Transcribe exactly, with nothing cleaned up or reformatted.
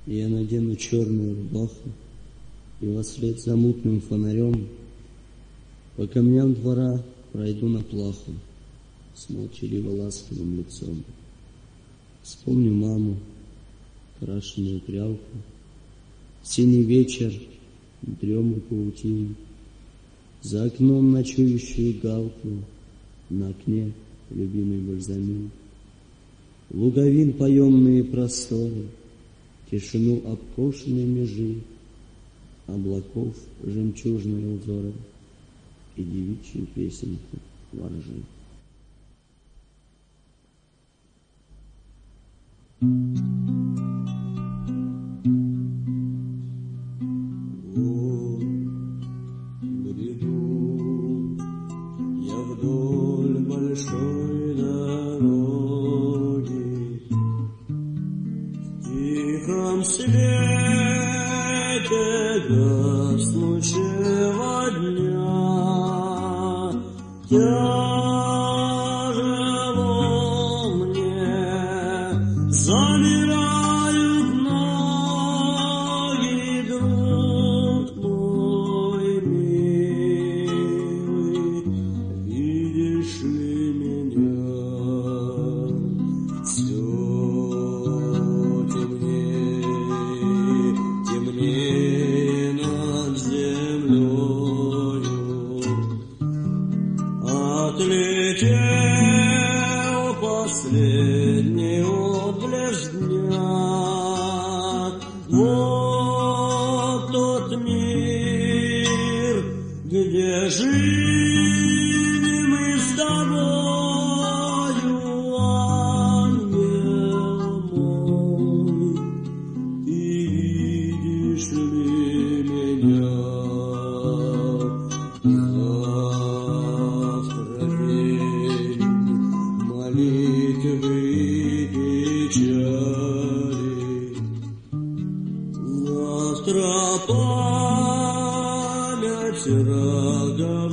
Я надену черную рубаху и вослед за мутным фонарем по камням двора пройду на плаху с молчаливо-ласковым лицом. Вспомню маму, крашеную прялку, синий вечер, дрему паутин, за окном ночующую галку, на окне любимый бальзамин, луговин поемные просторы, тишину обкошенной межи, облаков жемчужные узоры и девичью песенку воржи. Вот бреду я вдоль большой дороги, в тихом свете гаснущего дня. Тяжело мне, замирают ноги, друг мой милый, видишь ли меня? Все темнее, темнее над землею. Отлетел последний облеск дня. Вот тот мир, где жили мы с тобою, ангел мой. Ты видишь ли меня? Молитвы и печали, завтра память рогов